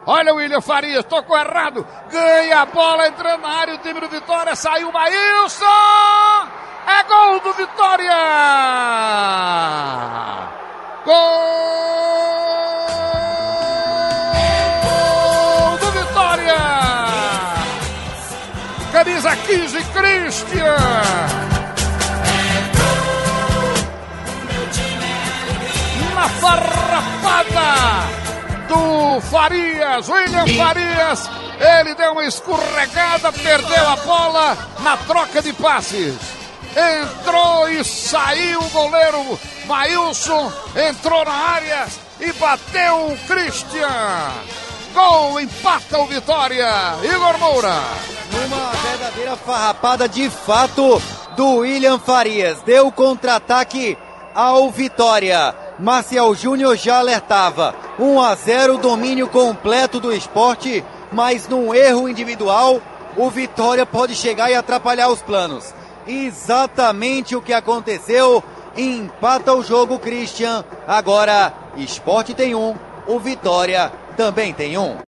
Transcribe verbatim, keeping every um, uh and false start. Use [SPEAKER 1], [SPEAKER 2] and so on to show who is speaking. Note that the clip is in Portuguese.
[SPEAKER 1] Olha o William Farias, tocou errado. Ganha a bola, entrando na área, o time do Vitória. Saiu o Maílson. É gol do Vitória. Gol do Vitória. Camisa quinze, Christian. Na farrapada do Farias, William Farias, ele deu uma escorregada, perdeu a bola na troca de passes. Entrou e saiu o goleiro Maílson, entrou na área e bateu o Christian. Gol, empata o Vitória. Igor Moura.
[SPEAKER 2] Uma verdadeira farrapada de fato do William Farias. Deu contra-ataque ao Vitória. Marcial Júnior já alertava. um a zero, domínio completo do Sport, mas num erro individual, o Vitória pode chegar e atrapalhar os planos. Exatamente o que aconteceu. Empata o jogo, Christian. Agora, Sport tem um, o Vitória também tem um.